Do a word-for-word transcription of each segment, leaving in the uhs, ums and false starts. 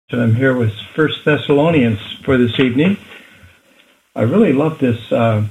And I'm here with First Thessalonians for this evening. I really love this uh,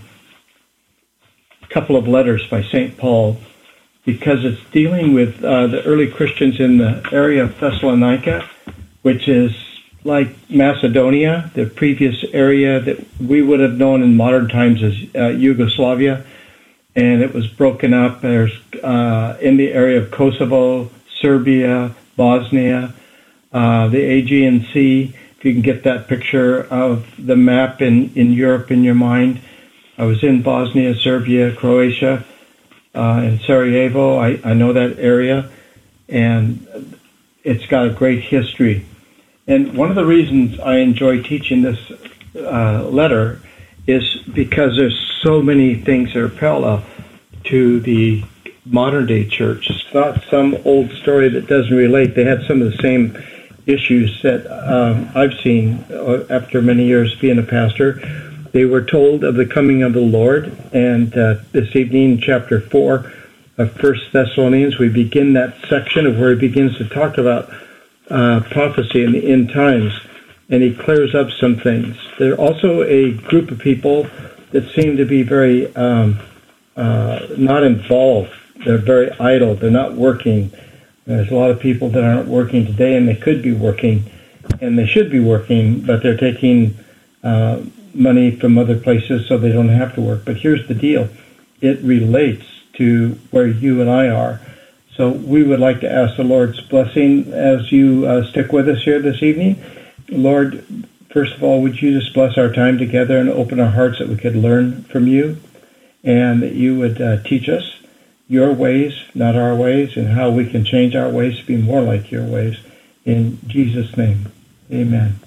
couple of letters by Saint Paul because it's dealing with uh, the early Christians in the area of Thessalonica, which is like Macedonia, the previous area that we would have known in modern times as uh, Yugoslavia. And it was broken up. There's uh, in the area of Kosovo, Serbia, Bosnia, Uh, the Aegean Sea, if you can get that picture of the map in, in Europe in your mind. I was in Bosnia, Serbia, Croatia, uh, in Sarajevo. I, I know that area, and it's got a great history. And one of the reasons I enjoy teaching this uh, letter is because there's so many things that are parallel to the modern-day church. It's not some old story that doesn't relate. They had some of the same issues that um, I've seen after many years being a pastor. They were told of the coming of the Lord, and uh, this evening, chapter four of First Thessalonians, we begin that section of where he begins to talk about uh, prophecy in the end times, and he clears up some things. There are also a group of people that seem to be very um, uh, not involved. They're very idle. They're not working. There's a lot of people that aren't working today, and they could be working, and they should be working, but they're taking uh, money from other places so they don't have to work. But here's the deal. It relates to where you and I are. So we would like to ask the Lord's blessing as you uh, stick with us here this evening. Lord, first of all, would you just bless our time together and open our hearts that we could learn from you, and that you would uh, teach us your ways, not our ways, and how we can change our ways to be more like your ways. In Jesus' name, amen.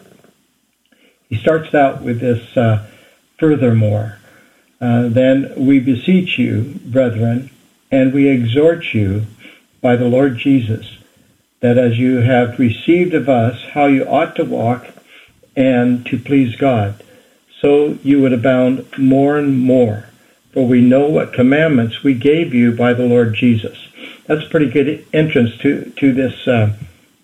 He starts out with this, uh, furthermore, uh, then we beseech you, brethren, and we exhort you by the Lord Jesus, that as you have received of us how you ought to walk and to please God, so you would abound more and more. For we know what commandments we gave you by the Lord Jesus. That's a pretty good entrance to, to this uh,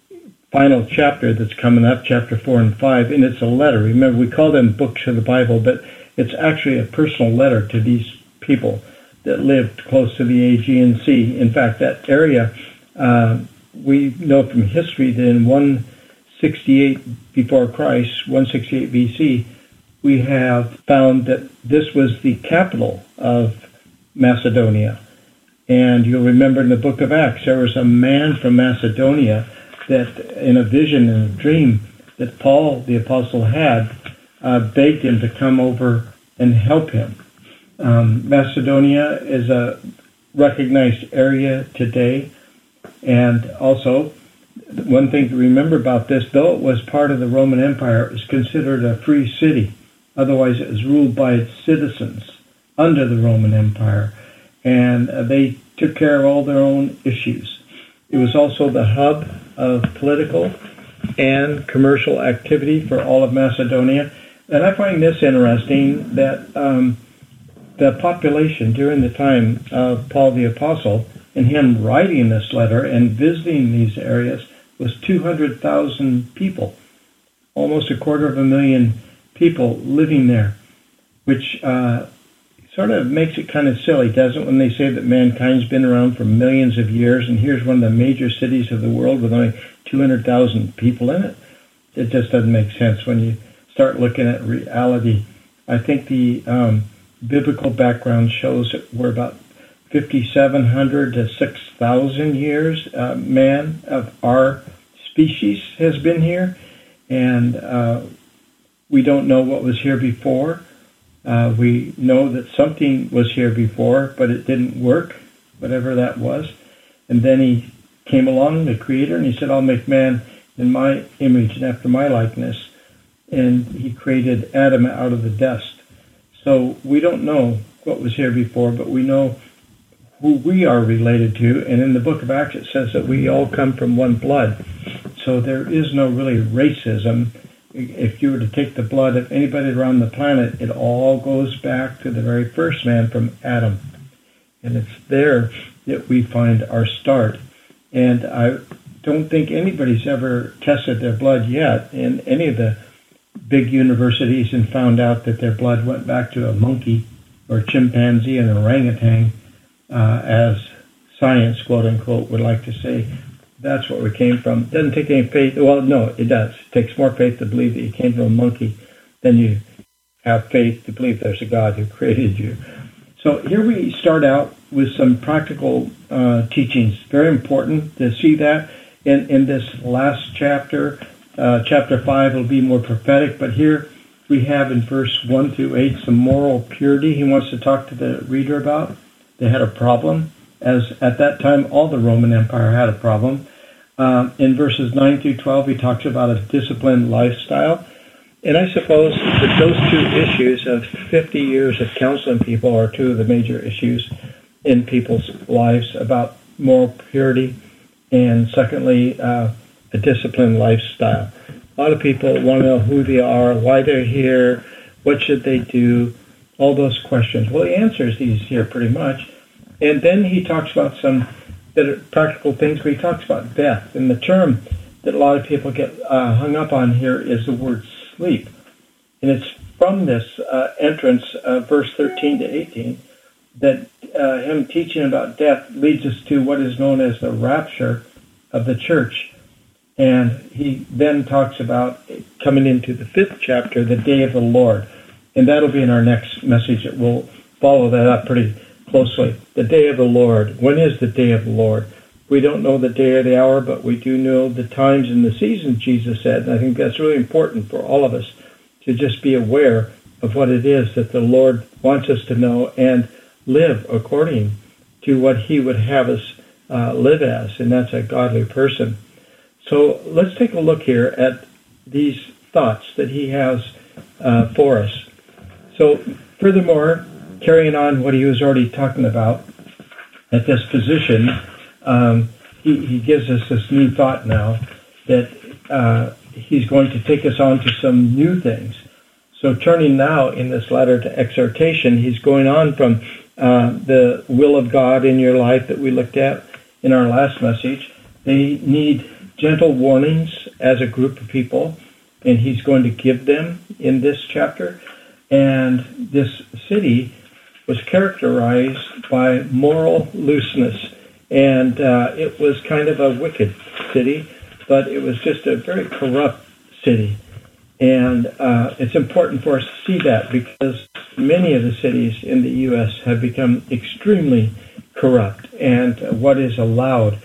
final chapter that's coming up, chapter four and five, and it's a letter. Remember, we call them books of the Bible, but it's actually a personal letter to these people that lived close to the Aegean Sea. In fact, that area, uh, we know from history that in one sixty-eight before Christ, one sixty-eight B C, we have found that this was the capital of Macedonia. And you'll remember in the book of Acts, there was a man from Macedonia that in a vision and a dream that Paul, the apostle, had, uh, begged him to come over and help him. Um, Macedonia is a recognized area today. And also, one thing to remember about this, though it was part of the Roman Empire, it was considered a free city. Otherwise, it was ruled by its citizens under the Roman Empire, and uh, they took care of all their own issues. It was also the hub of political and commercial activity for all of Macedonia. And I find this interesting, that um, the population during the time of Paul the Apostle and him writing this letter and visiting these areas was two hundred thousand people, almost a quarter of a million people living there, which uh, sort of makes it kind of silly, doesn't it, when they say that mankind's been around for millions of years, and here's one of the major cities of the world with only two hundred thousand people in it. It just doesn't make sense when you start looking at reality. I think the um, biblical background shows that we're about fifty-seven hundred to six thousand years uh, man of our species has been here, and uh, we don't know what was here before. Uh, we know that something was here before, but it didn't work, whatever that was. And then he came along, the Creator, and he said, I'll make man in my image and after my likeness. And he created Adam out of the dust. So we don't know what was here before, but we know who we are related to. And in the book of Acts, it says that we all come from one blood. So there is no really racism. If you were to take the blood of anybody around the planet, it all goes back to the very first man from Adam. And it's there that we find our start. And I don't think anybody's ever tested their blood yet in any of the big universities and found out that their blood went back to a monkey or a chimpanzee and an orangutan, uh, as science, quote unquote, would like to say. That's what we came from. It doesn't take any faith. Well, no, it does. It takes more faith to believe that you came from a monkey than you have faith to believe there's a God who created you. So here we start out with some practical uh, teachings. Very important to see that in, in this last chapter. Uh, chapter five will be more prophetic, but here we have in verse one through eight some moral purity he wants to talk to the reader about. They had a problem, as at that time all the Roman Empire had a problem. Uh, in verses nine through twelve, he talks about a disciplined lifestyle. And I suppose that those two issues of fifty years of counseling people are two of the major issues in people's lives, about moral purity and, secondly, uh, a disciplined lifestyle. A lot of people want to know who they are, why they're here, what should they do, all those questions. Well, he answers these here pretty much. And then he talks about some that are practical things where he talks about death. And the term that a lot of people get uh, hung up on here is the word sleep. And it's from this uh, entrance, uh, verse thirteen to eighteen, that uh, him teaching about death leads us to what is known as the rapture of the church. And he then talks about coming into the fifth chapter, the day of the Lord. And that'll be in our next message. It will follow that up pretty closely. The day of the Lord. When is the day of the Lord? We don't know the day or the hour, but we do know the times and the seasons, Jesus said. And I think that's really important for all of us to just be aware of what it is that the Lord wants us to know and live according to what he would have us uh, live as, and that's a godly person. So let's take a look here at these thoughts that he has uh, for us. So furthermore, carrying on what he was already talking about at this position, um, he, he gives us this new thought now that uh, he's going to take us on to some new things. So turning now in this letter to exhortation, he's going on from uh, the will of God in your life that we looked at in our last message. They need gentle warnings as a group of people, and he's going to give them in this chapter. And this city was characterized by moral looseness, and uh, it was kind of a wicked city, but it was just a very corrupt city. And uh, it's important for us to see that because many of the cities in the U S have become extremely corrupt, and uh, what is allowed,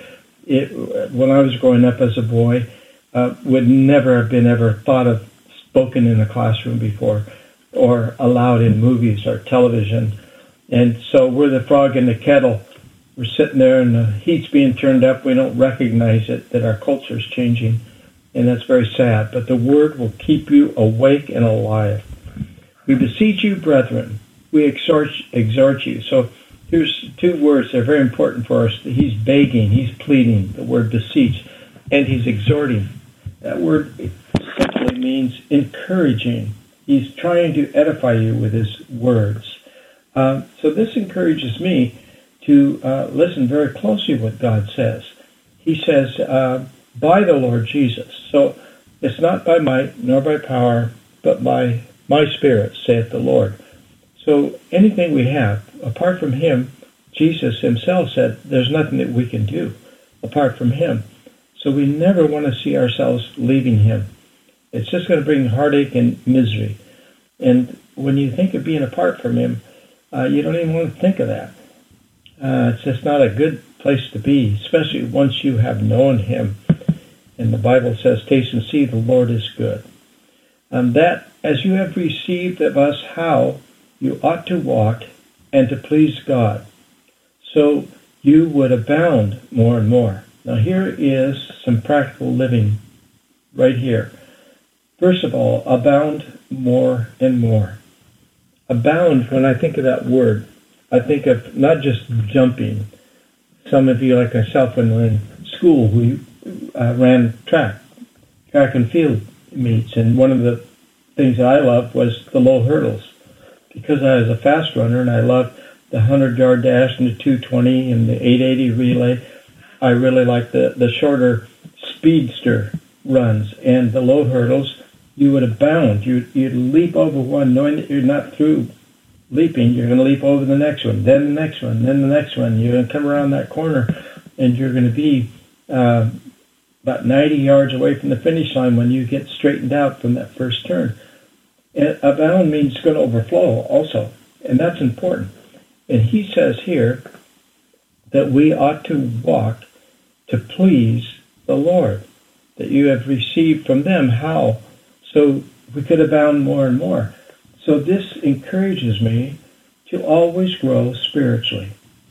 it, when I was growing up as a boy, uh, would never have been ever thought of spoken in a classroom before or allowed in movies or television. And so we're the frog in the kettle. We're sitting there and the heat's being turned up. We don't recognize it, that our culture's changing. And that's very sad. But the word will keep you awake and alive. We beseech you, brethren. We exhort, exhort you. So here's two words that are very important for us. He's begging. He's pleading. The word beseech. And he's exhorting. That word simply means encouraging. He's trying to edify you with his words. Um, so this encourages me to uh, listen very closely what God says. He says, uh, by the Lord Jesus. So it's not by might nor by power, but by my Spirit, saith the Lord. So anything we have, apart from him, Jesus himself said, there's nothing that we can do apart from him. So we never want to see ourselves leaving him. It's just going to bring heartache and misery. And when you think of being apart from him, uh, you don't even want to think of that. Uh, it's just not a good place to be, especially once you have known him. And the Bible says, taste and see the Lord is good. And that, as you have received of us how you ought to walk and to please God, so you would abound more and more. Now here is some practical living right here. First of all, abound more and more. Abound, when I think of that word, I think of not just jumping. Some of you, like myself, when we were in school, we uh, ran track, track and field meets, and one of the things that I loved was the low hurdles. Because I was a fast runner and I loved the hundred-yard dash and the two twenty and the eight eighty relay, I really liked the, the shorter speedster runs and the low hurdles, you would abound. You, you'd leap over one, knowing that you're not through leaping. You're going to leap over the next one, then the next one, then the next one. You're going to come around that corner, and you're going to be uh, about ninety yards away from the finish line when you get straightened out from that first turn. And abound means going to overflow also, and that's important. And he says here that we ought to walk to please the Lord, that you have received from them. How? So we could abound more and more. So this encourages me to always grow spiritually.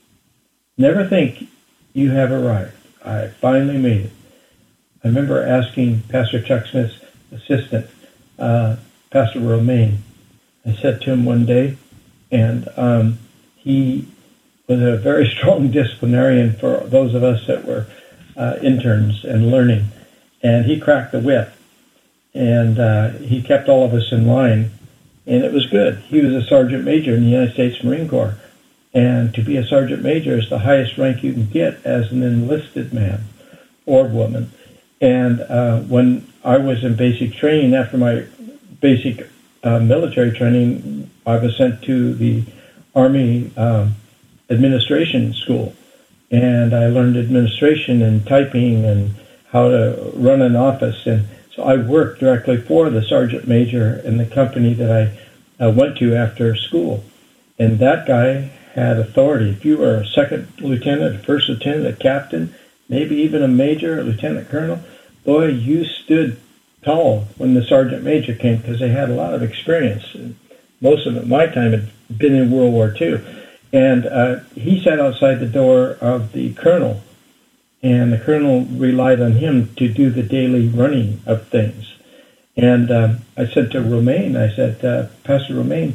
Never think you have arrived. I finally made it. I remember asking Pastor Chuck Smith's assistant, uh, Pastor Romaine. I said to him one day, and um, he was a very strong disciplinarian for those of us that were uh, interns and learning. And he cracked the whip, and uh, he kept all of us in line, and it was good. He was a sergeant major in the United States Marine Corps, and to be a sergeant major is the highest rank you can get as an enlisted man or woman. And uh, when I was in basic training, after my basic uh, military training, I was sent to the Army um, Administration School, and I learned administration and typing and how to run an office. And so I worked directly for the sergeant major in the company that I uh, went to after school. And that guy had authority. If you were a second lieutenant, a first lieutenant, a captain, maybe even a major, a lieutenant colonel, boy, you stood tall when the sergeant major came because they had a lot of experience. And most of it, my time, had been in World War Two. And uh, he sat outside the door of the colonel, and the colonel relied on him to do the daily running of things. And um, I said to Romaine, I said, uh, Pastor Romaine,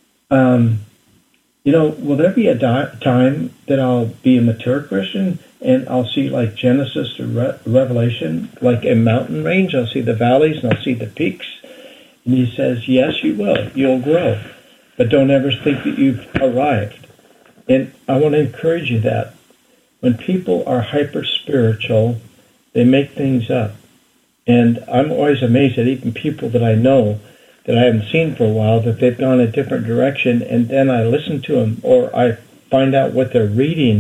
um, you know, will there be a di- time that I'll be a mature Christian and I'll see like Genesis to Re- Revelation, like a mountain range? I'll see the valleys and I'll see the peaks. And he says, yes, you will. You'll grow. But don't ever think that you've arrived. And I want to encourage you that when people are hyper-spiritual, they make things up. And I'm always amazed at even people that I know that I haven't seen for a while, that they've gone a different direction, and then I listen to them, or I find out what they're reading,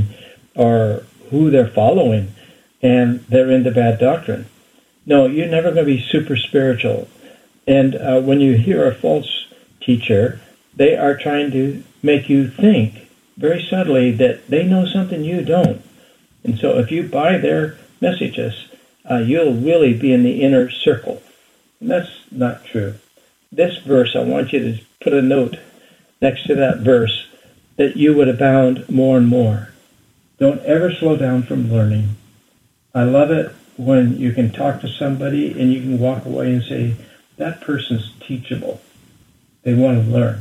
or who they're following, and they're into bad doctrine. No, you're never going to be super spiritual. And uh, when you hear a false teacher, they are trying to make you think very subtly that they know something you don't. And so if you buy their messages, uh, you'll really be in the inner circle. And that's not true. This verse, I want you to put a note next to that verse, that you would abound more and more. Don't ever slow down from learning. I love it when you can talk to somebody and you can walk away and say, that person's teachable. They want to learn.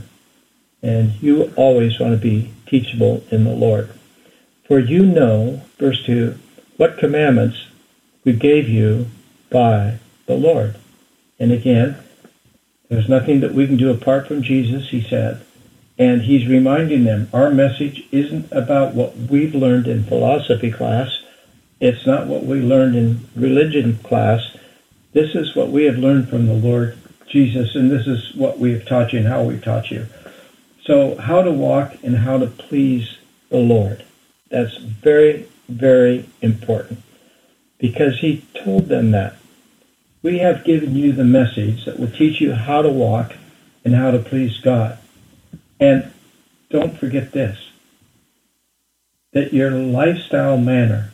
And you always want to be teachable in the Lord. For you know, verse two, what commandments we gave you by the Lord. And again, there's nothing that we can do apart from Jesus, he said. And he's reminding them, our message isn't about what we've learned in philosophy class. It's not what we learned in religion class. This is what we have learned from the Lord Jesus, and this is what we have taught you and how we've taught you. So how to walk and how to please the Lord. That's very, very important, because he told them that. We have given you the message that will teach you how to walk and how to please God. And don't forget this, that your lifestyle manner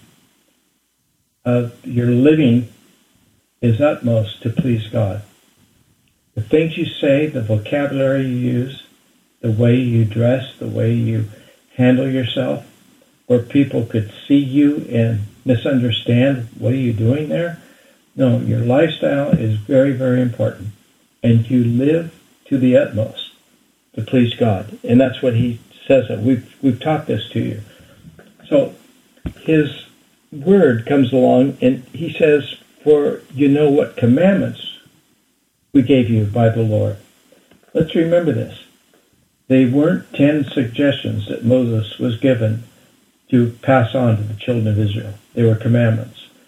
of your living is utmost to please God. The things you say, the vocabulary you use, the way you dress, the way you handle yourself, where people could see you and misunderstand, what are you doing there? No, your lifestyle is very, very important. And you live to the utmost to please God. And that's what he says. That we've, we've taught this to you. So his word comes along and he says, for you know what commandments we gave you by the Lord. Let's remember this. They weren't ten suggestions that Moses was given to pass on to the children of Israel. They were commandments.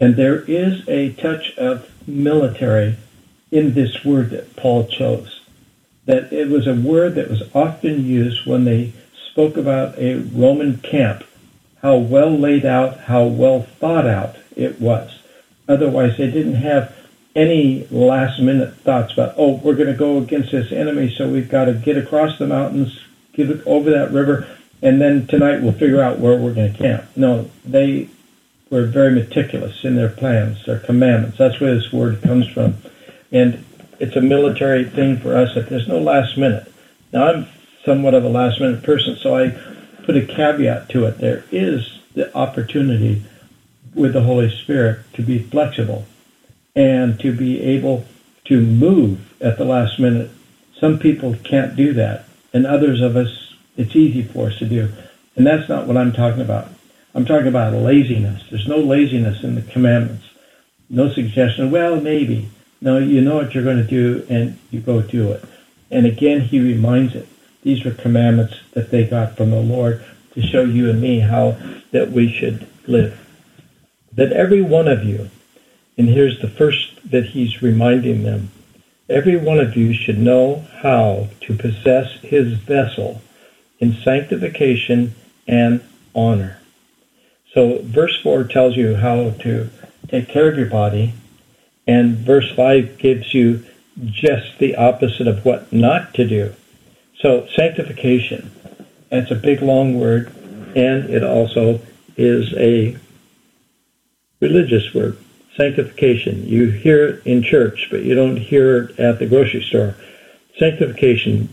And there is a touch of military in this word that Paul chose. That it was a word that was often used when they spoke about a Roman camp, how well laid out, how well thought out it was. Otherwise, they didn't have any last-minute thoughts about, oh, we're going to go against this enemy, so we've got to get across the mountains, get over that river, and then tonight we'll figure out where we're going to camp. No, they were very meticulous in their plans, their commandments. That's where this word comes from. And it's a military thing for us that there's no last minute. Now, I'm somewhat of a last-minute person, so I put a caveat to it. There is the opportunity with the Holy Spirit to be flexible and to be able to move at the last minute. Some people can't do that, and others of us, it's easy for us to do. And that's not what I'm talking about. I'm talking about laziness. There's no laziness in the commandments. No suggestion, well, maybe. No, you know what you're going to do, and you go do it. And again, he reminds it. These were commandments that they got from the Lord to show you and me how that we should live. That every one of you, and here's the first that he's reminding them, every one of you should know how to possess his vessel in sanctification and honor. So verse four tells you how to take care of your body, and verse five gives you just the opposite of what not to do. So sanctification, and it's a big, long word, and it also is a religious word. Sanctification. You hear it in church, but you don't hear it at the grocery store. Sanctification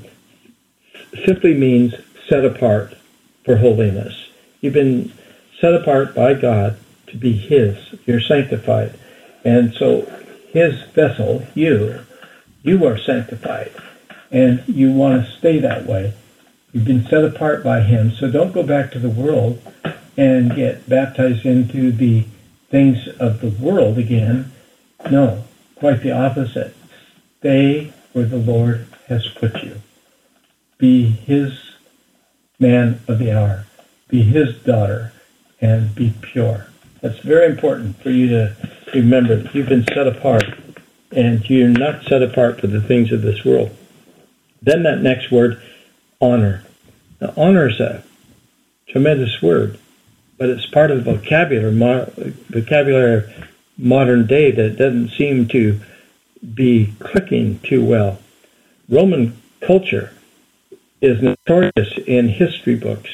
simply means set apart for holiness. You've been set apart by God to be his. You're sanctified. And so his vessel, you, you are sanctified. And you want to stay that way. You've been set apart by him. So don't go back to the world and get baptized into the things of the world again. No, quite the opposite. Stay where the Lord has put you. Be his man of the hour. Be his daughter, and be pure. That's very important for you to remember that you've been set apart, and you're not set apart for the things of this world. Then that next word, honor. Now, honor is a tremendous word, but it's part of the vocabulary, mo- vocabulary of modern day that doesn't seem to be clicking too well. Roman culture is notorious in history books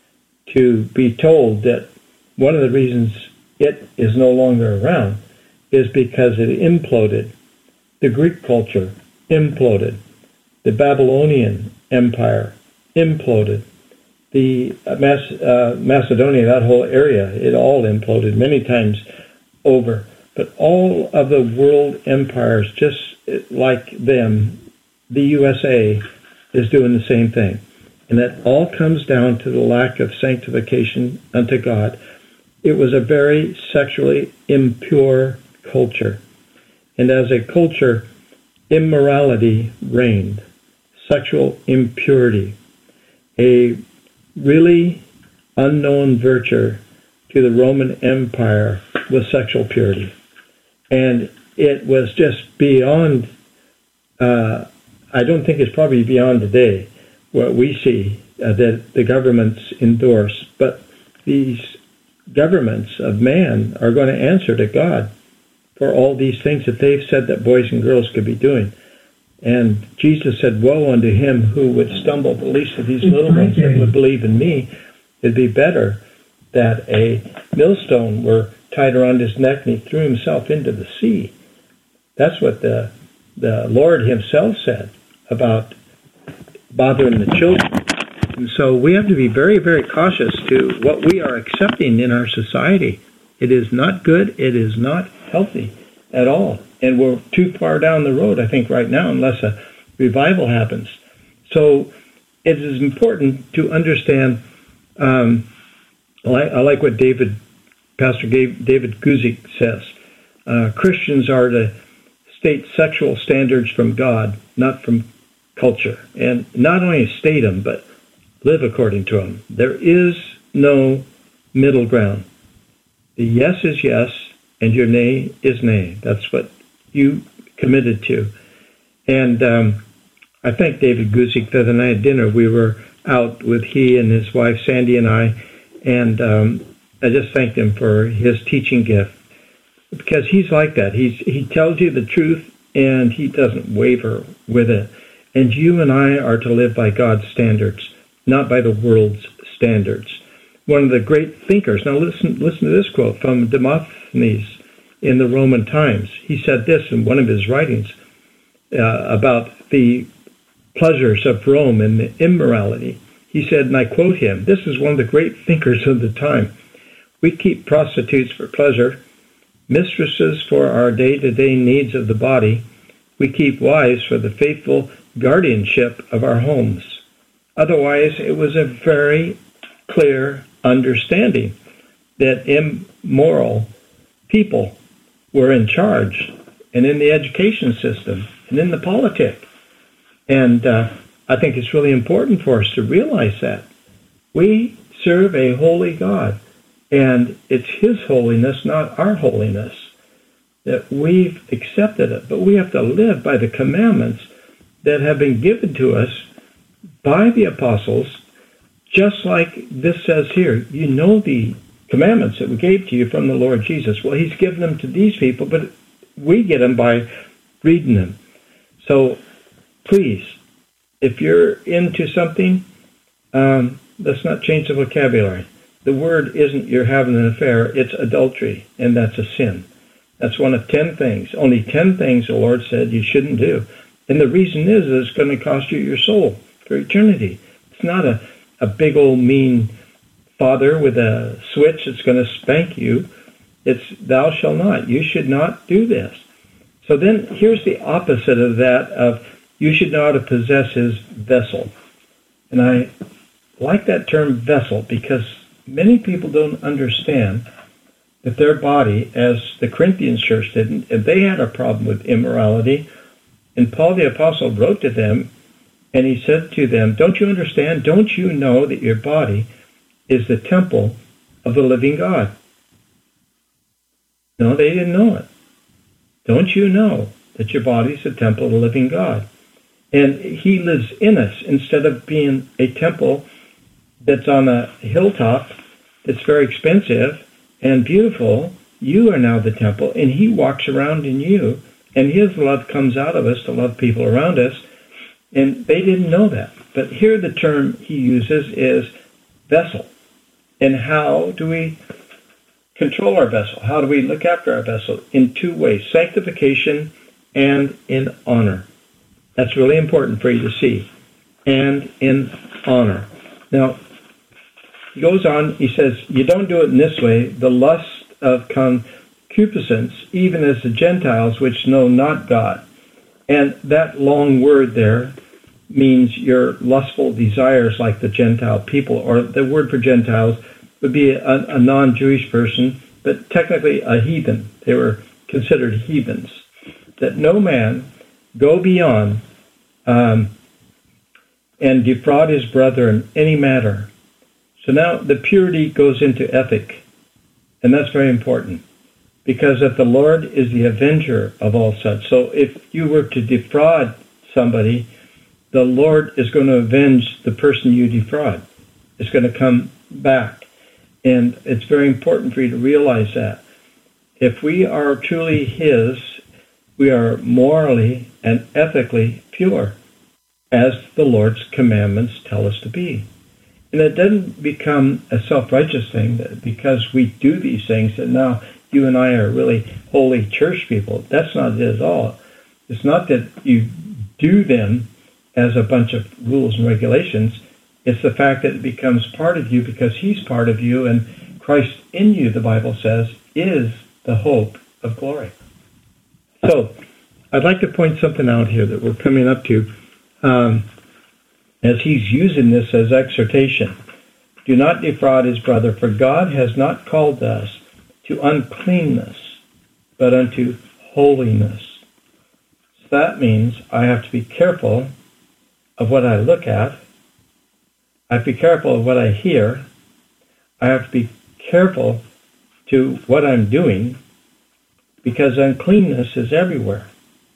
to be told that one of the reasons it is no longer around is because it imploded. The Greek culture imploded. The Babylonian Empire imploded. The Mas- uh, Macedonia, that whole area, it all imploded many times over. But all of the world empires, just like them, the U S A is doing the same thing. And that all comes down to the lack of sanctification unto God. It was a very sexually impure culture. And as a culture, immorality reigned. Sexual impurity. A really unknown virtue to the Roman Empire was sexual purity. And it was just beyond, uh, I don't think it's probably beyond today, what we see uh, that the governments endorse. But these governments of man are going to answer to God for all these things that they've said that boys and girls could be doing. And Jesus said, woe unto him who would stumble, the least of these little ones that would believe in me. It'd be better that a millstone were tied around his neck and he threw himself into the sea. That's what the the Lord himself said about bothering the children. And so we have to be very, very cautious to what we are accepting in our society. It is not good. It is not healthy at all. And we're too far down the road, I think, right now, unless a revival happens. So it is important to understand, um, I, like, I like what David, Pastor David Guzik says. Uh, Christians are to state sexual standards from God, not from culture. And not only state them, but live according to them. There is no middle ground. The yes is yes, and your nay is nay. That's what you committed to. And um, I thanked David Guzik the other night at dinner. We were out with he and his wife, Sandy, and I, and um, I just thanked him for his teaching gift, because he's like that. He's He tells you the truth, and he doesn't waver with it. And you and I are to live by God's standards, not by the world's standards. One of the great thinkers, now listen, listen to this quote from Demosthenes in the Roman Times. He said this in one of his writings uh, about the pleasures of Rome and the immorality. He said, and I quote him, this is one of the great thinkers of the time, "We keep prostitutes for pleasure, mistresses for our day-to-day needs of the body. We keep wives for the faithful guardianship of our homes." Otherwise, it was a very clear understanding that immoral people were in charge, and in the education system, and in the politics. And uh, I think it's really important for us to realize that. We serve a holy God, and it's His holiness, not our holiness, that we've accepted it. But we have to live by the commandments that have been given to us by the apostles, just like this says here. You know the commandments that we gave to you from the Lord Jesus. Well, He's given them to these people, but we get them by reading them. So please, if you're into something, um, let's not change the vocabulary. The word isn't you're having an affair, it's adultery, and that's a sin. That's one of ten things. Only ten things the Lord said you shouldn't do. And the reason is that it's going to cost you your soul for eternity. It's not a, a big old mean father with a switch that's going to spank you. It's thou shalt not. You should not do this. So then here's the opposite of that, of you should know how to possess his vessel. And I like that term vessel, because many people don't understand that their body, as the Corinthian church didn't, if they had a problem with immorality, and Paul the Apostle wrote to them, and he said to them, don't you understand? Don't you know that your body is the temple of the living God? No, they didn't know it. Don't you know that your body is the temple of the living God? And he lives in us, instead of being a temple that's on a hilltop that's very expensive and beautiful. You are now the temple, and he walks around in you, and his love comes out of us to love people around us. And they didn't know that. But here the term he uses is vessel. And how do we control our vessel? How do we look after our vessel? In two ways, sanctification and in honor. That's really important for you to see. And in honor. Now, he goes on, he says, you don't do it in this way, the lust of concupiscence, even as the Gentiles which know not God. And that long word there means your lustful desires like the Gentile people, or the word for Gentiles would be a, a non-Jewish person, but technically a heathen. They were considered heathens. That no man go beyond um, and defraud his brother in any matter. So now the purity goes into ethic, and that's very important, because that the Lord is the avenger of all such. So if you were to defraud somebody, the Lord is going to avenge the person you defraud. It's going to come back. And it's very important for you to realize that. If we are truly His, we are morally and ethically pure, as the Lord's commandments tell us to be. And it doesn't become a self-righteous thing that because we do these things that now you and I are really holy church people. That's not it at all. It's not that you do them as a bunch of rules and regulations. It's the fact that it becomes part of you because He's part of you, and Christ in you, the Bible says, is the hope of glory. So I'd like to point something out here that we're coming up to um, as he's using this as exhortation. Do not defraud his brother, for God has not called us to uncleanness, but unto holiness. So that means I have to be careful of what I look at. I have to be careful of what I hear. I have to be careful to what I'm doing. because uncleanness is everywhere.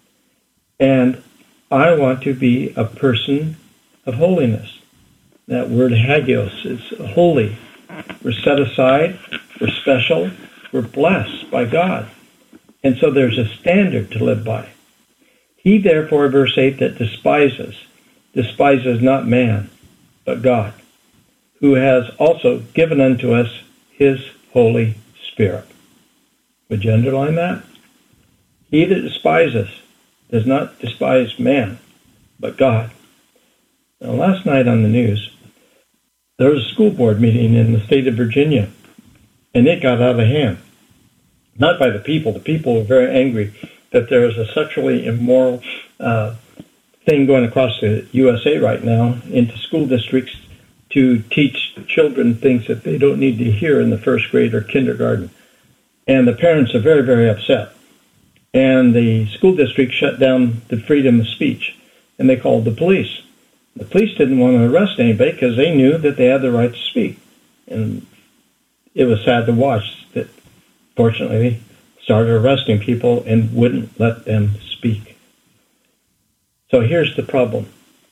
And I want to be a person of holiness. That word hagios is holy. We're set aside. We're special. We're blessed by God. And so there's a standard to live by. He, therefore, verse eight, that despises, despises not man, but God, who has also given unto us his Holy Spirit. Would you underline that? He that despises does not despise man, but God. Now, last night on the news, there was a school board meeting in the state of Virginia, and it got out of hand. Not by the people. The people were very angry that there is a sexually immoral uh, thing going across the U S A right now into school districts to teach children things that they don't need to hear in the first grade or kindergarten. And the parents are very, very upset. And the school district shut down the freedom of speech, and they called the police. The police didn't want to arrest anybody because they knew that they had the right to speak. And it was sad to watch that, fortunately, they started arresting people and wouldn't let them speak. So here's the problem.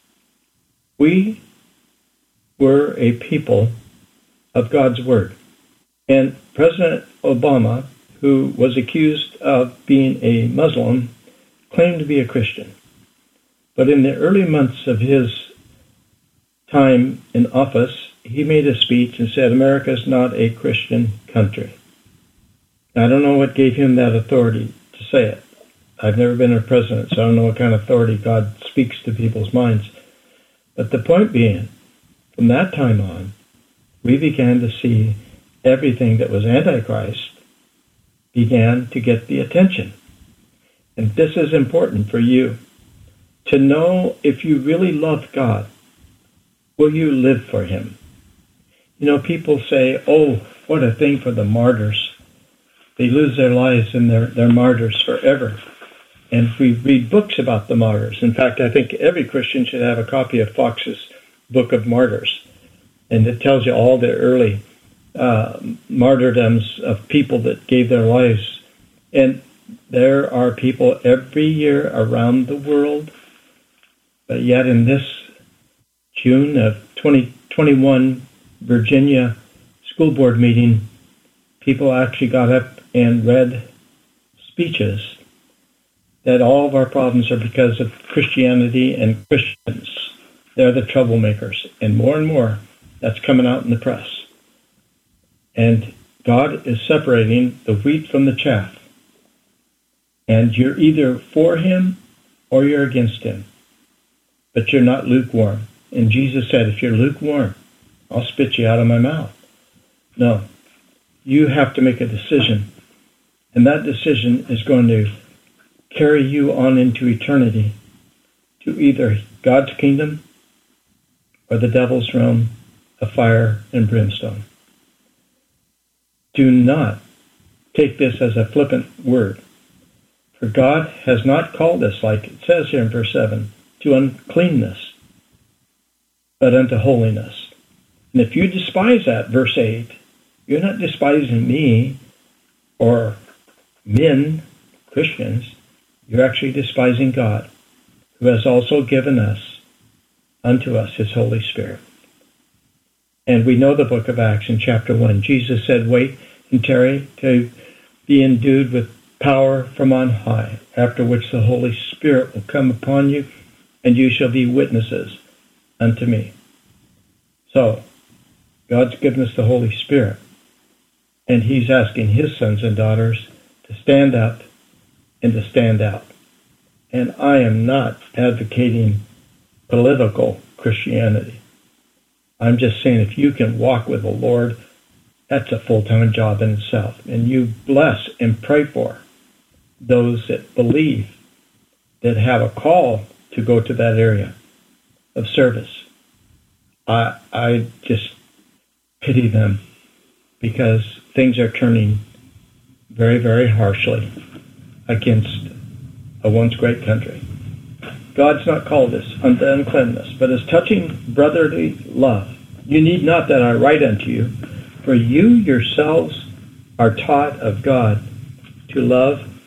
We were a people of God's Word. And President Obama, who was accused of being a Muslim, claimed to be a Christian. But in the early months of his time in office, he made a speech and said, America is not a Christian country. I don't know what gave him that authority to say it. I've never been a president, so I don't know what kind of authority God speaks to people's minds. But the point being, from that time on, we began to see everything that was Antichrist began to get the attention. And this is important for you, to know if you really love God, will you live for him? You know, people say, oh, what a thing for the martyrs. They lose their lives and they're, they're martyrs forever. And we read books about the martyrs. In fact, I think every Christian should have a copy of Fox's Book of Martyrs. And it tells you all the early uh, martyrdoms of people that gave their lives. And there are people every year around the world. But yet in this June of twenty twenty-one Virginia school board meeting, people actually got up and read speeches that all of our problems are because of Christianity and Christians. They're the troublemakers. And more and more, that's coming out in the press. And God is separating the wheat from the chaff. And you're either for him or you're against him. But you're not lukewarm. And Jesus said, if you're lukewarm, I'll spit you out of my mouth. No. You have to make a decision. And that decision is going to carry you on into eternity to either God's kingdom or the devil's realm of fire and brimstone. Do not take this as a flippant word. For God has not called us, like it says here in verse seven, to uncleanness, but unto holiness. And if you despise that, verse eight, you're not despising me or men, Christians. You're actually despising God, who has also given us, unto us, his Holy Spirit. And we know the book of Acts in chapter one. Jesus said, wait and tarry to be endued with power from on high, after which the Holy Spirit will come upon you, and you shall be witnesses unto me. So, God's given us the Holy Spirit, and he's asking his sons and daughters to stand up and to stand out. And I am not advocating political Christianity. I'm just saying if you can walk with the Lord, that's a full-time job in itself. And you bless and pray for those that believe, that have a call to go to that area of service. I I just pity them because things are turning very, very harshly against a once great country. God's not called us unto uncleanness, but as touching brotherly love. You need not that I write unto you, for you yourselves are taught of God to love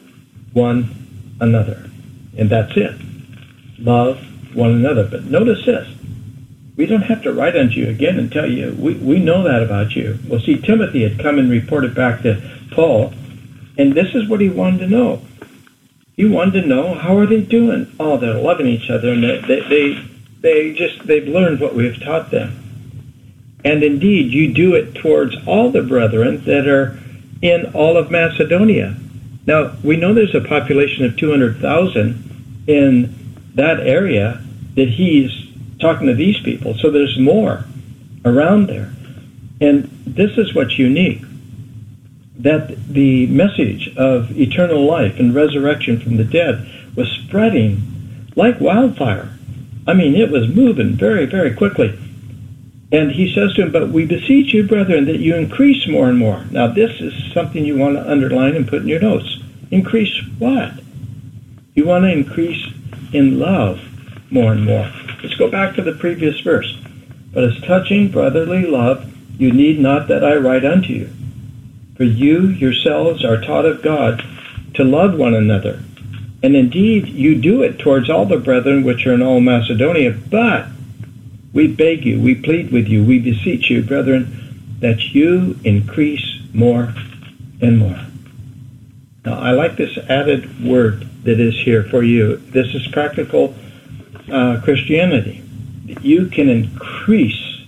one another. And that's it. Love one another. But notice this. We don't have to write unto you again and tell you. We, we know that about you. Well, see, Timothy had come and reported back to Paul, and this is what he wanted to know. He wanted to know, how are they doing? Oh, they're loving each other, and they, they, they, they just, they've learned what we have taught them. And indeed, you do it towards all the brethren that are in all of Macedonia. Now, we know there's a population of two hundred thousand in that area that he's talking to these people. So there's more around there. And this is what's unique, that the message of eternal life and resurrection from the dead was spreading like wildfire. I mean, it was moving very, very quickly. And he says to him, but we beseech you, brethren, that you increase more and more. Now, this is something you want to underline and put in your notes. Increase what? You want to increase in love more and more. Let's go back to the previous verse. But as touching brotherly love, you need not that I write unto you. For you yourselves are taught of God to love one another. And indeed, you do it towards all the brethren which are in all Macedonia. But we beg you, we plead with you, we beseech you, brethren, that you increase more and more. Now, I like this added word that is here for you. This is practical uh, Christianity. You can increase.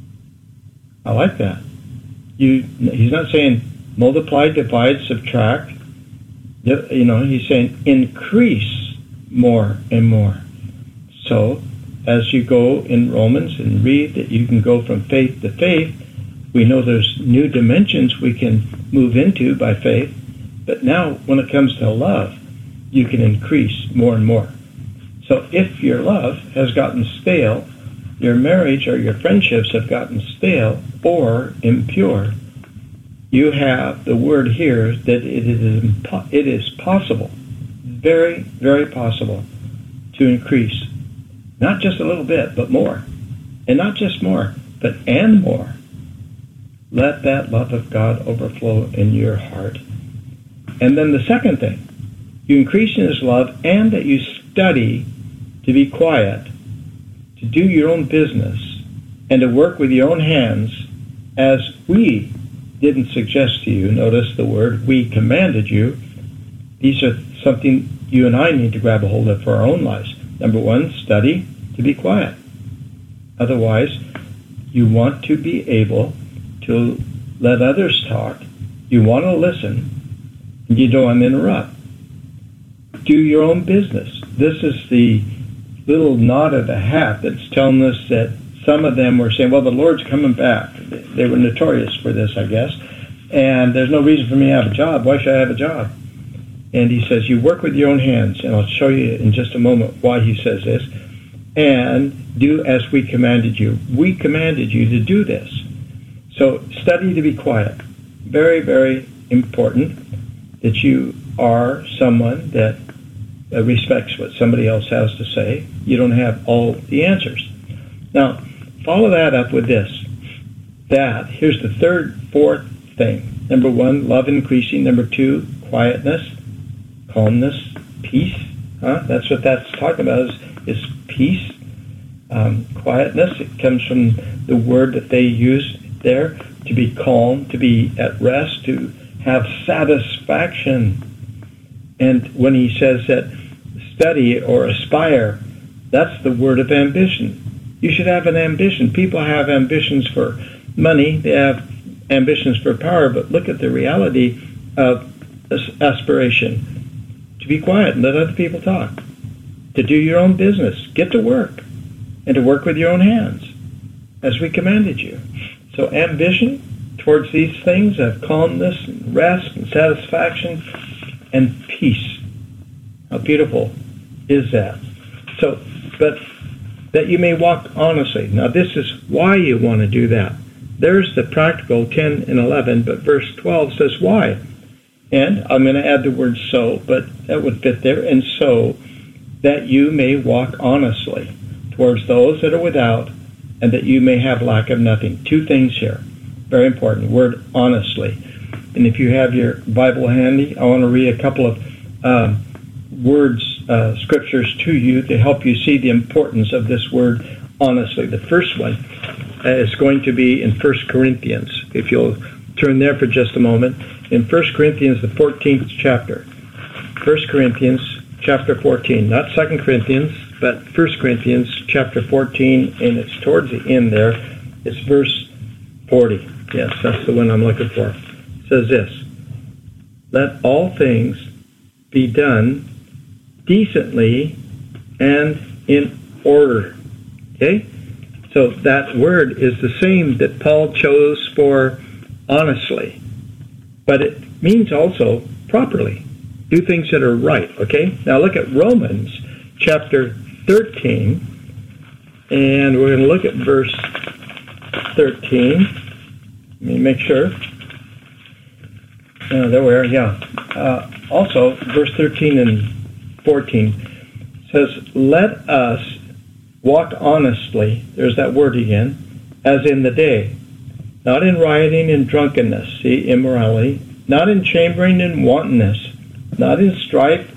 I like that. You. He's not saying multiply, divide, subtract. You know, he's saying increase more and more. So, as you go in Romans and read that you can go from faith to faith, we know there's new dimensions we can move into by faith. But now, when it comes to love, you can increase more and more. So if your love has gotten stale, your marriage or your friendships have gotten stale or impure, you have the word here that it is impo- it is possible, very, very possible, to increase. Not just a little bit, but more. And not just more, but and more. Let that love of God overflow in your heart. And then the second thing, you increase in his love and that you study to be quiet, to do your own business, and to work with your own hands as we didn't suggest to you. Notice the word, we commanded you. These are something you and I need to grab a hold of for our own lives. Number one, study to be quiet. Otherwise, you want to be able to let others talk. You want to listen, and you don't want to interrupt. Do your own business. This is the little nod of the hat that's telling us that some of them were saying, well, the Lord's coming back. They were notorious for this, I guess. And there's no reason for me to have a job. Why should I have a job? And he says, you work with your own hands, and I'll show you in just a moment why he says this, and do as we commanded you. We commanded you to do this. So study to be quiet. Very, very important that you are someone that uh, respects what somebody else has to say. You don't have all the answers. Now, follow that up with this. That, here's the third, fourth thing. Number one, love increasing. Number two, quietness, calmness, peace. Huh? That's what that's talking about is, is peace, um, quietness. It comes from the word that they use there, to be calm, to be at rest, to have satisfaction. And when he says that study or aspire, that's the word of ambition. You should have an ambition. People have ambitions for money. They have ambitions for power. But look at the reality of aspiration. To be quiet and let other people talk. To do your own business. Get to work. And to work with your own hands, as we commanded you. So ambition towards these things of calmness and rest and satisfaction and peace. How beautiful is that? So, but that you may walk honestly. Now this is why you want to do that. There's the practical ten and eleven, but verse twelve says why. And I'm going to add the word so, but that would fit there. And so that you may walk honestly towards those that are without, and that you may have lack of nothing. Two things here. Very important. Word honestly. And if you have your Bible handy, I want to read a couple of um, words, uh, scriptures to you to help you see the importance of this word honestly. The first one uh, is going to be in First Corinthians. If you'll turn there for just a moment. In First Corinthians, the fourteenth chapter. First Corinthians chapter fourteen, not Second Corinthians, but First Corinthians chapter fourteen, and it's towards the end there. It's verse forty. Yes, that's the one I'm looking for. It says this: let all things be done decently and in order. Okay? So that word is the same that Paul chose for honestly, but it means also properly. Do things that are right, okay? Now look at Romans chapter thirteen, and we're going to look at verse thirteen. Let me make sure. Uh, there we are, yeah. Uh, also, verse thirteen and fourteen says, let us walk honestly, there's that word again, as in the day, not in rioting and drunkenness, see, immorality, not in chambering and wantonness, not in strife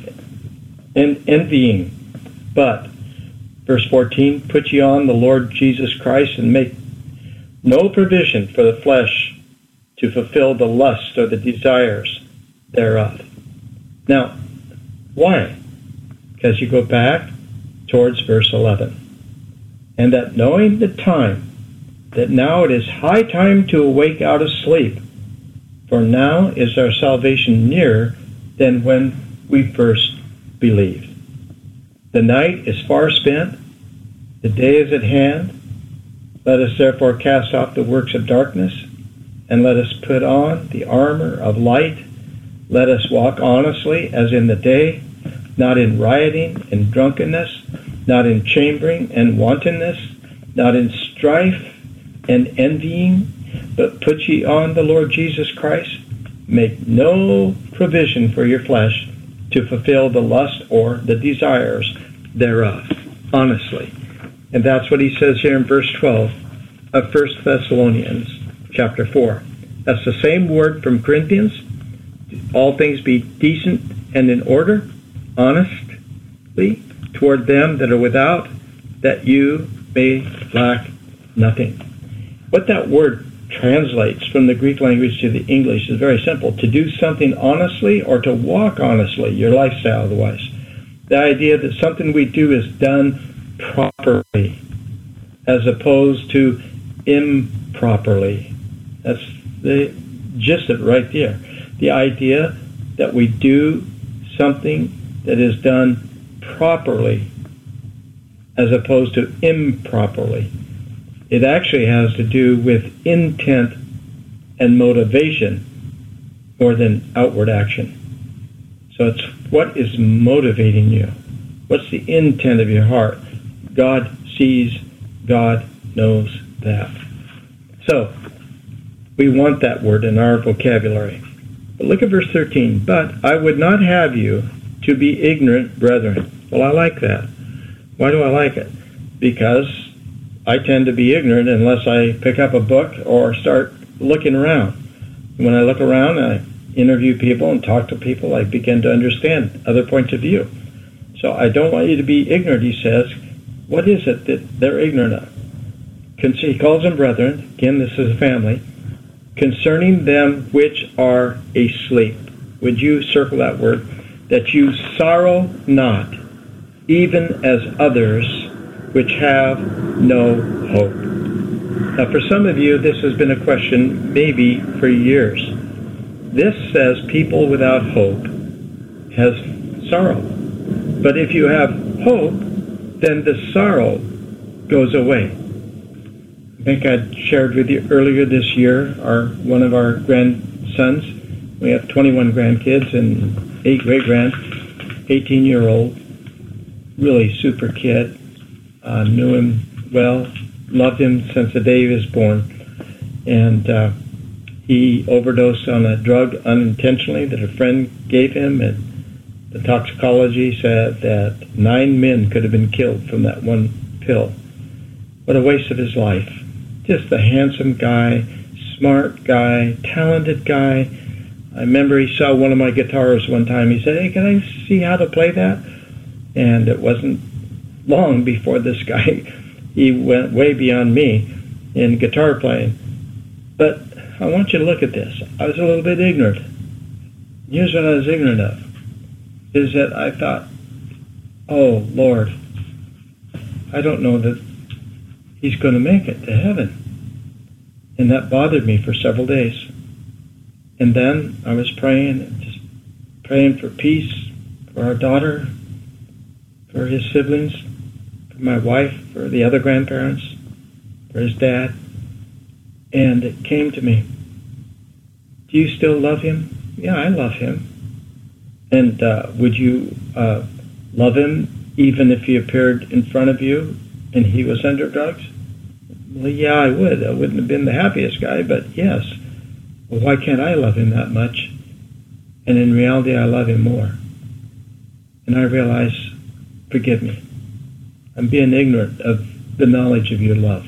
and envying, but, verse fourteen, put ye on the Lord Jesus Christ, and make no provision for the flesh to fulfill the lusts or the desires thereof. Now, why? Because you go back towards verse eleven. And that knowing the time, that now it is high time to awake out of sleep, for now is our salvation nearer than when we first believed. The night is far spent, the day is at hand. Let us therefore cast off the works of darkness, and let us put on the armor of light. Let us walk honestly as in the day, not in rioting and drunkenness, not in chambering and wantonness, not in strife and envying, but put ye on the Lord Jesus Christ. Make no provision for your flesh to fulfill the lust or the desires thereof. Honestly. And that's what he says here in verse twelve of First Thessalonians chapter four. That's the same word from Corinthians. All things be decent and in order, honestly, toward them that are without, that you may lack nothing. What that word translates from the Greek language to the English is very simple: to do something honestly or to walk honestly, your lifestyle otherwise. The idea that something we do is done properly as opposed to improperly. That's the gist of it right there. The idea that we do something that is done properly as opposed to improperly. It actually has to do with intent and motivation more than outward action. So it's what is motivating you. What's the intent of your heart? God sees, God knows that. So, we want that word in our vocabulary. But look at verse thirteen. But I would not have you to be ignorant, brethren. Well, I like that. Why do I like it? Because I tend to be ignorant unless I pick up a book or start looking around. When I look around, I interview people and talk to people, I begin to understand other points of view. So I don't want you to be ignorant, he says. What is it that they're ignorant of? He calls them brethren. Again, this is a family. Concerning them which are asleep. Would you circle that word? That you sorrow not, even as others which have no hope. Now, for some of you, this has been a question maybe for years. This says people without hope has sorrow. But if you have hope, then the sorrow goes away. I think I shared with you earlier this year, our one of our grandsons. We have twenty-one grandkids and eight great-grand, eighteen-year-old, really super kid. Uh, knew him well, loved him since the day he was born. And uh, he overdosed on a drug unintentionally that a friend gave him, and the toxicology said that nine men could have been killed from that one pill. What a waste of his life. Just a handsome guy, smart guy, talented guy, I remember he saw one of my guitars one time. He said, "Hey, can I see how to play that?" And it wasn't long before this guy, he went way beyond me in guitar playing. But I want you to look at this. I was a little bit ignorant. Here's what I was ignorant of, is that I thought, oh, Lord, I don't know that he's going to make it to heaven. And that bothered me for several days. And then I was praying, just praying for peace for our daughter, for his siblings, for my wife, for the other grandparents, for his dad. And it came to me, do you still love him? Yeah, I love him. And uh, would you uh, love him even if he appeared in front of you and he was under drugs? Well, yeah, I would. I wouldn't have been the happiest guy, but yes. Well, why can't I love him that much? And in reality, I love him more. And I realize, forgive me. I'm being ignorant of the knowledge of your love.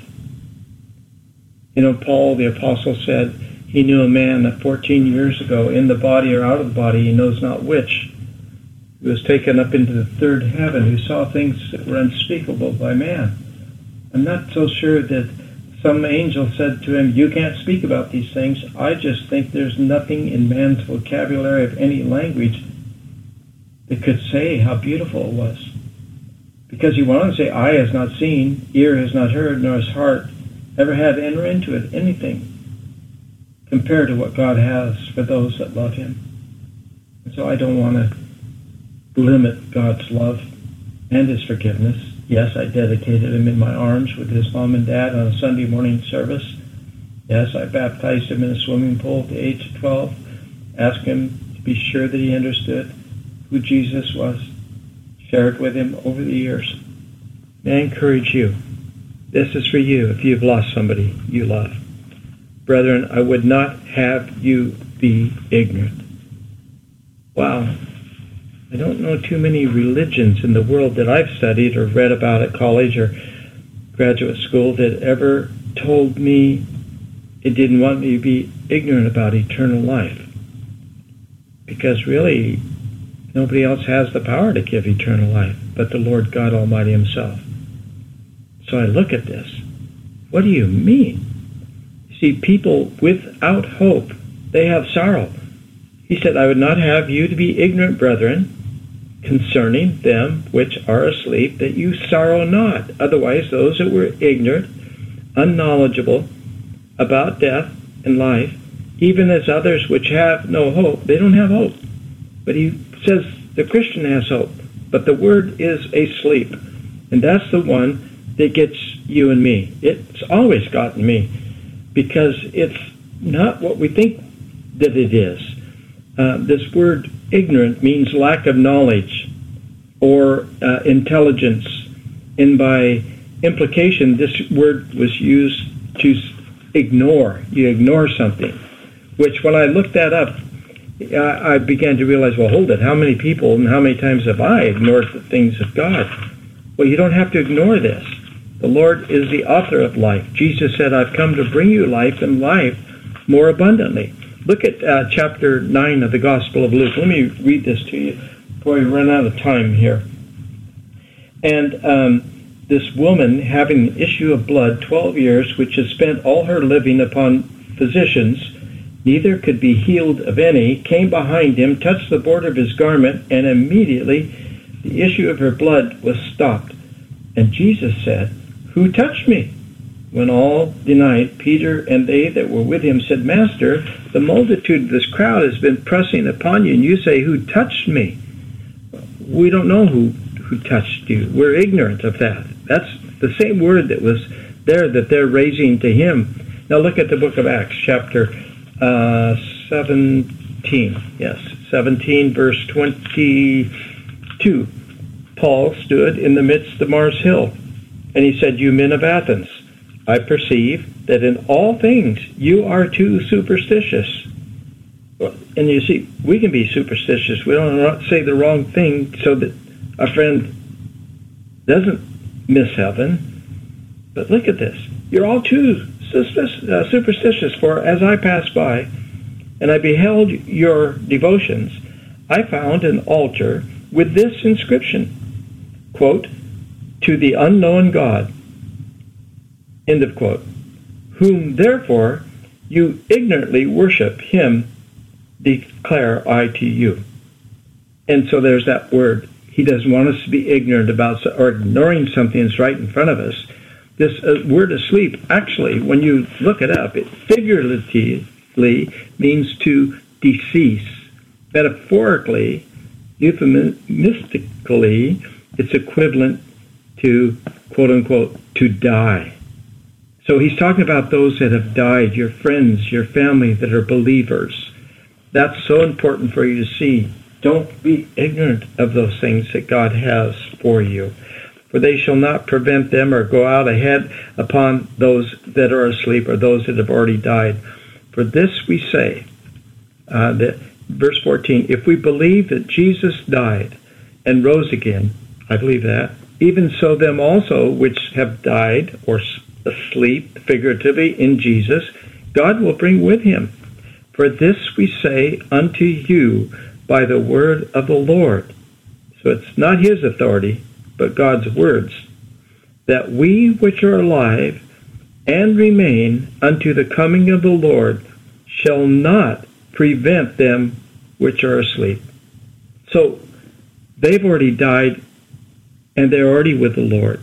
You know, Paul, the apostle, said he knew a man that fourteen years ago, in the body or out of the body, he knows not which, who was taken up into the third heaven, who saw things that were unspeakable by man. I'm not so sure that some angel said to him, you can't speak about these things. I just think there's nothing in man's vocabulary of any language that could say how beautiful it was. Because he went on to say, eye has not seen, ear has not heard, nor has heart ever had enter into it anything compared to what God has for those that love him. And so I don't want to limit God's love and his forgiveness. Yes, I dedicated him in my arms with his mom and dad on a Sunday morning service. Yes, I baptized him in a swimming pool at the age of twelve, asked him to be sure that he understood who Jesus was, shared with him over the years. May I encourage you, this is for you if you've lost somebody you love. Brethren, I would not have you be ignorant. Wow. I don't know too many religions in the world that I've studied or read about at college or graduate school that ever told me it didn't want me to be ignorant about eternal life. Because really, nobody else has the power to give eternal life but the Lord God Almighty himself. So I look at this. What do you mean? You see, people without hope, they have sorrow. He said, I would not have you to be ignorant, brethren, concerning them which are asleep, that you sorrow not. Otherwise, those that were ignorant, unknowledgeable about death and life, even as others which have no hope, they don't have hope. But he says the Christian has hope, but the word is asleep. And that's the one that gets you and me. It's always gotten me, because it's not what we think that it is. Uh, this word ignorant means lack of knowledge or uh, intelligence. And by implication, this word was used to ignore. You ignore something. Which, when I looked that up, I began to realize, well, hold it. How many people and how many times have I ignored the things of God? Well, you don't have to ignore this. The Lord is the author of life. Jesus said, I've come to bring you life and life more abundantly. Look at uh, chapter nine of the Gospel of Luke. Let me read this to you before we run out of time here. And um, this woman, having an issue of blood twelve years, which has spent all her living upon physicians, neither could be healed of any, came behind him, touched the border of his garment, and immediately the issue of her blood was stopped. And Jesus said, who touched me? When all denied, Peter and they that were with him said, Master, the multitude of this crowd has been pressing upon you, and you say, who touched me? We don't know who, who touched you. We're ignorant of that. That's the same word that was there that they're raising to him. Now look at the book of Acts, chapter uh, seventeen. Yes, seventeen, verse twenty-two. Paul stood in the midst of Mars Hill, and he said, you men of Athens, I perceive that in all things you are too superstitious. And you see, we can be superstitious. We don't say the wrong thing so that a friend doesn't miss heaven. But look at this. You're all too superstitious, for as I passed by, and I beheld your devotions, I found an altar with this inscription, quote, to the unknown God, end of quote, whom therefore you ignorantly worship, him declare I to you. And so there's that word. He doesn't want us to be ignorant about or ignoring something that's right in front of us. This uh, word asleep, actually, when you look it up, it figuratively means to decease. Metaphorically, euphemistically, it's equivalent to, quote unquote, to die. So he's talking about those that have died, your friends, your family that are believers. That's so important for you to see. Don't be ignorant of those things that God has for you. For they shall not prevent them or go out ahead upon those that are asleep or those that have already died. For this we say, uh, that, verse fourteen, if we believe that Jesus died and rose again, I believe that, even so them also which have died or asleep, figuratively, in Jesus, God will bring with him. For this we say unto you by the word of the Lord. So it's not his authority, but God's words, that we which are alive and remain unto the coming of the Lord shall not prevent them which are asleep. So they've already died and they're already with the Lord.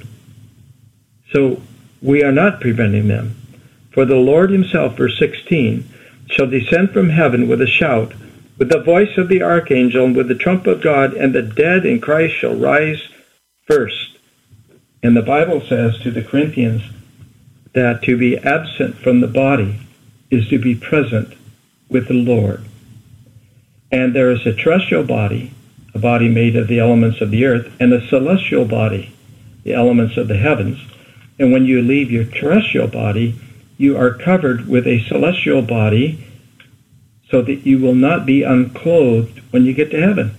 So we are not preventing them. For the Lord himself, verse sixteen, shall descend from heaven with a shout, with the voice of the archangel, and with the trump of God, and the dead in Christ shall rise first. And the Bible says to the Corinthians that to be absent from the body is to be present with the Lord. And there is a terrestrial body, a body made of the elements of the earth, and a celestial body, the elements of the heavens. And when you leave your terrestrial body, you are covered with a celestial body so that you will not be unclothed when you get to heaven.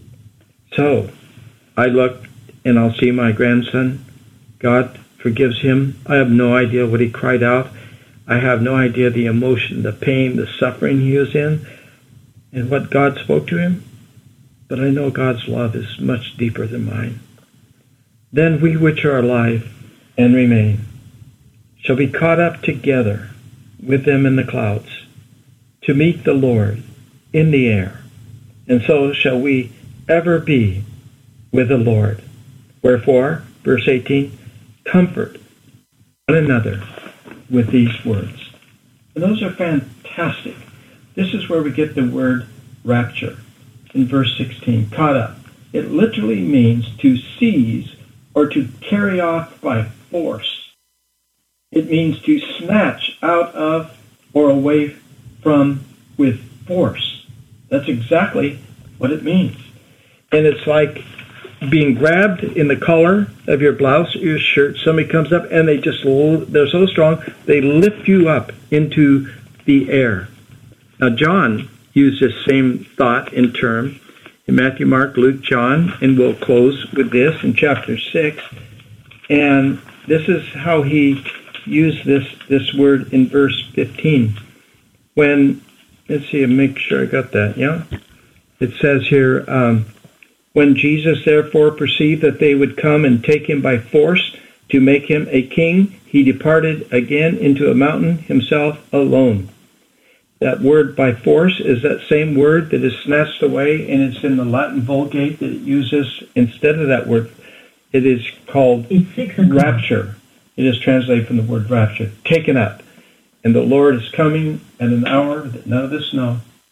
So I look and I'll see my grandson. God forgives him. I have no idea what he cried out. I have no idea the emotion, the pain, the suffering he was in, and what God spoke to him. But I know God's love is much deeper than mine. Then we which are alive and remain shall be caught up together with them in the clouds to meet the Lord in the air. And so shall we ever be with the Lord. Wherefore, verse eighteen, comfort one another with these words. And those are fantastic. This is where we get the word rapture in verse sixteen, caught up. It literally means to seize or to carry off by force. It means to snatch out of or away from with force. That's exactly what it means. And it's like being grabbed in the collar of your blouse or your shirt. Somebody comes up and they just, they're so strong, they lift you up into the air. Now, John used this same thought and term in Matthew, Mark, Luke, John, and we'll close with this in chapter six. And this is how he used this, this word in verse fifteen. When, let's see, make sure I got that, yeah? It says here, um, when Jesus therefore perceived that they would come and take him by force to make him a king, he departed again into a mountain himself alone. That word by force is that same word that is snatched away, and it's in the Latin Vulgate that it uses instead of that word. It is called rapture. It is translated from the word rapture, taken up. And the Lord is coming at an hour that none of us know.